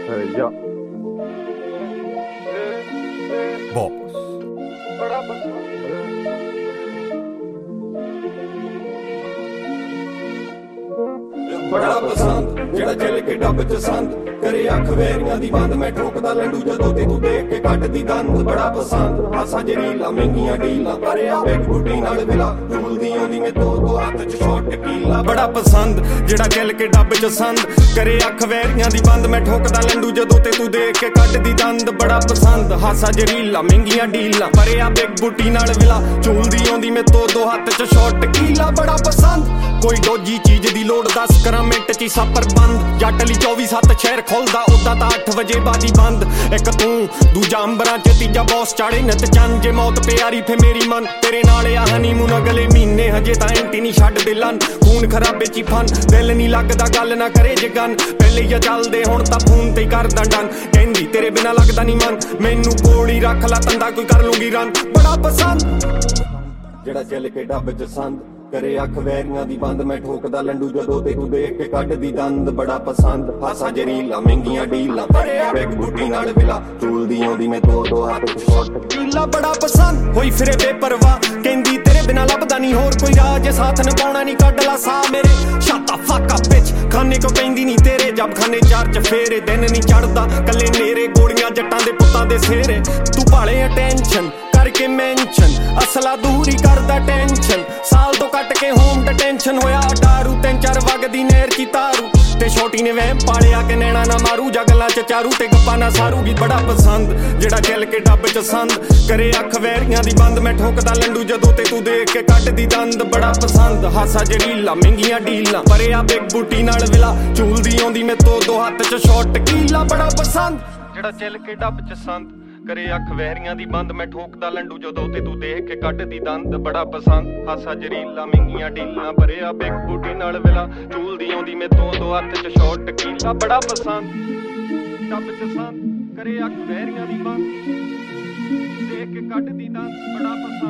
Ja. Boss. बड़ा पसंद जेड़ा चल के डब च संद करे अख वैरियां दी बंद मैं ठोकदा लंडू जदों ते तू देख के कट दी दंद बड़ा पसंद हासा जरीला महंगियां डीला पर आ बिग बूटी नाल विला झूलदी आंदी मैं दो हाथ च शॉट कीला बड़ा पसंद जेड़ा चल के डब च संद करे अख वैरियां दी बंद मैं ठोकदा लंडू जदों ते तू देख के कट दी दंद बड़ा पसंद हासा जरीला महंगियां डीला पर आ बिग बूटी नाल विला झूलदी आंदी मैं दो हाथ च शॉट कीला बड़ा पसंद कोई डोजी चीज दी लोड़ 10 करा मिंट च सब प्रबंध जट ली 24/7 शहर खोलदा उदा तां 8 वजे बाजी बंद एक तू दूजा अंबरां च तीजा बॉस चाड़े नत चंद जे मौत प्यारी फे मेरी मन तेरे नाल आ हनीमून अगले महीने हजे तां एंटी नहीं छड्ड दे लन खून खराबे च फन दिल नहीं लगदा गल ना करे जे गन पहले ही चलदे हुण तां फोन ते करदा डन कहंदी तेरे बिना लगदा नहीं मन मैनू कोल ही रख ला तंदा कोई कर लूंगी रन बड़ा पसंद जेड़ा चल के डब च संद करे अख वैरियां दी बंद मैं ठोकदा लंडू जदों ते तू देख के कट दी दंद बड़ा पसंद हासा जरीला महंगियां डीला बिग बूटी नाल विला झूलदी आंदी मैं दो हाथ च शॉट कीला बड़ा पसंद होई फिरे बेपरवाह कहंदी तेरे बिना लभदा नहीं होर कोई राह जे साथ निभाउणा नहीं कढ ला सा मेरे शाता फाका बिच खाने को कहंदी नहीं तेरे जब खाने चार च फेरे दिन नहीं चढ़दा कल्ले नेरे गोलियां जट्टां दे पुत्तां दे सेरे तू भाले अटेंशन करके मेंशन असला दूर ही करदा टेंशन साल तो कट के होम डिटेंशन होया डारू 3-4 वगदी नेर की तारू ते छोटी ने वह पालिया के नैना ना मारू जगला च चारू ते गप्पा ना सारू भी बड़ा पसंद जेड़ा चल के डब च संद करे अख वैरियां दी बंद मैं ठोकदा लंडू जदों ते तू देख के कट दी दंद बड़ा पसंद हासा जरीला महंगियां डीला पर आ बिग बूटी नाल विला झूलदी आंदी मैं दो हाथ च शॉट कीला बड़ा पसंद जेड़ा चल के डब च संद करे अख वैरियां दी बंद मैं ठोकदा लंडू जदों ते तू देख के कट दी दंद बड़ा पसंद हासा जरीला महंगियां डीलां भरे आ बिग बूटी नाल विला झूलदी आंदी मैं दो हाथ च शॉट कीला बड़ा पसंद डब च संद करे अख वैरियां दी बंद देख के कट दी दंद बड़ा पसंद